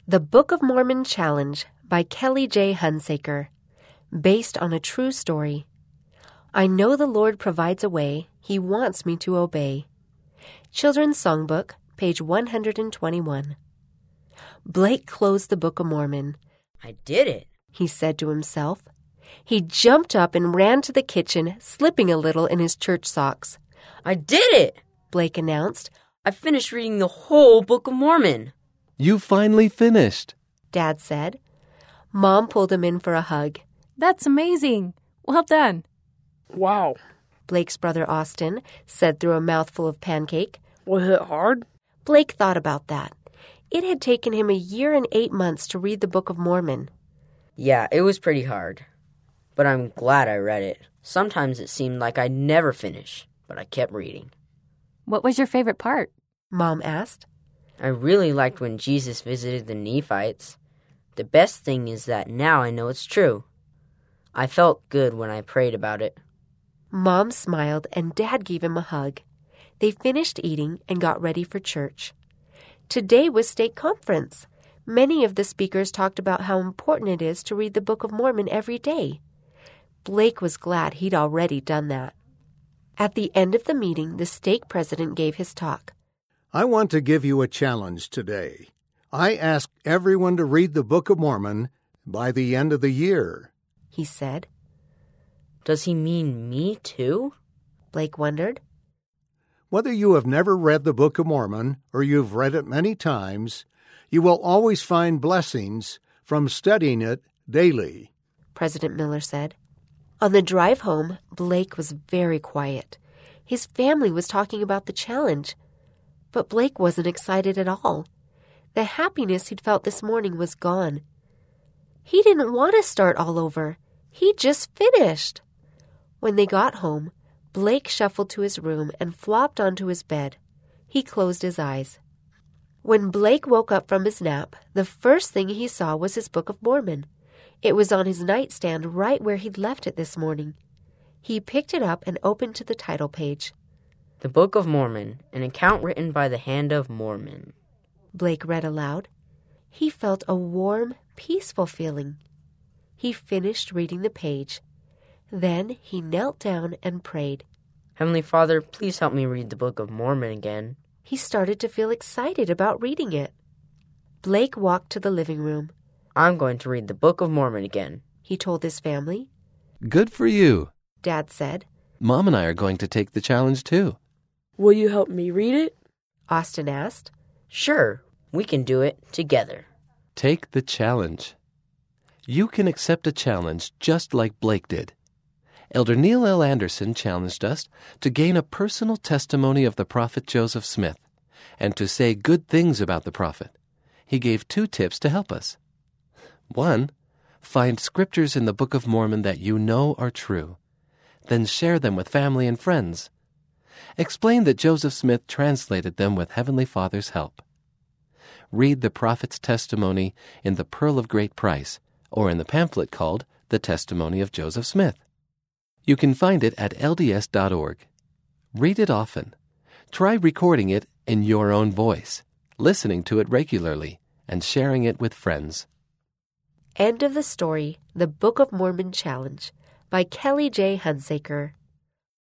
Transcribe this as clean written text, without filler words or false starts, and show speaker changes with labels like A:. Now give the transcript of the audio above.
A: The Book of Mormon Challenge by Kelly J. Hunsaker, based on a true story. I know the Lord provides a way. He wants me to obey. Children's Songbook, page 121. Blake closed the Book of Mormon.
B: I did it,
A: he said to himself. He jumped up and ran to the kitchen, slipping a little in his church socks.
B: I did it,
A: Blake announced.
B: I finished reading the whole Book of Mormon.
C: You finally finished,
A: Dad said. Mom pulled him in for a hug.
D: That's amazing. Well done.
E: Wow.
A: Blake's brother Austin said through a mouthful of pancake.
E: Was it hard?
A: Blake thought about that. It had taken him 1 year and 8 months to read the Book of Mormon.
B: Yeah, it was pretty hard. But I'm glad I read it. Sometimes it seemed like I'd never finish, but I kept reading.
D: What was your favorite part?
A: Mom asked.
B: I really liked when Jesus visited the Nephites. The best thing is that now I know it's true. I felt good when I prayed about it.
A: Mom smiled and Dad gave him a hug. They finished eating and got ready for church. Today was stake conference. Many of the speakers talked about how important it is to read the Book of Mormon every day. Blake was glad he'd already done that. At the end of the meeting, the stake president gave his talk.
F: I want to give you a challenge today. I ask everyone to read the Book of Mormon by the end of the year,
A: he said.
B: Does he mean me too?
A: Blake wondered.
F: Whether you have never read the Book of Mormon or you've read it many times, you will always find blessings from studying it daily,
A: President Miller said. On the drive home, Blake was very quiet. His family was talking about the challenge. But Blake wasn't excited at all. The happiness he'd felt this morning was gone. He didn't want to start all over. He just finished. When they got home, Blake shuffled to his room and flopped onto his bed. He closed his eyes. When Blake woke up from his nap, the first thing he saw was his Book of Mormon. It was on his nightstand right where he'd left it this morning. He picked it up and opened to the title page.
B: The Book of Mormon, an account written by the hand of Mormon.
A: Blake read aloud. He felt a warm, peaceful feeling. He finished reading the page. Then he knelt down and prayed.
B: Heavenly Father, please help me read the Book of Mormon again.
A: He started to feel excited about reading it. Blake walked to the living room.
B: I'm going to read the Book of Mormon again,
A: he told his family.
C: Good for you,
A: Dad said.
C: Mom and I are going to take the challenge too.
E: Will you help me read it?
A: Austin asked.
B: Sure, we can do it together.
C: Take the challenge. You can accept a challenge just like Blake did. Elder Neil L. Anderson challenged us to gain a personal testimony of the prophet Joseph Smith and to say good things about the prophet. He gave 2 tips to help us. 1, find scriptures in the Book of Mormon that you know are true. Then share them with family and friends. Explain that Joseph Smith translated them with Heavenly Father's help. Read the prophet's testimony in the Pearl of Great Price, or in the pamphlet called The Testimony of Joseph Smith. You can find it at lds.org. Read it often. Try recording it in your own voice, listening to it regularly, and sharing it with friends.
A: End of the story, The Book of Mormon Challenge by Kelly J. Hunsaker.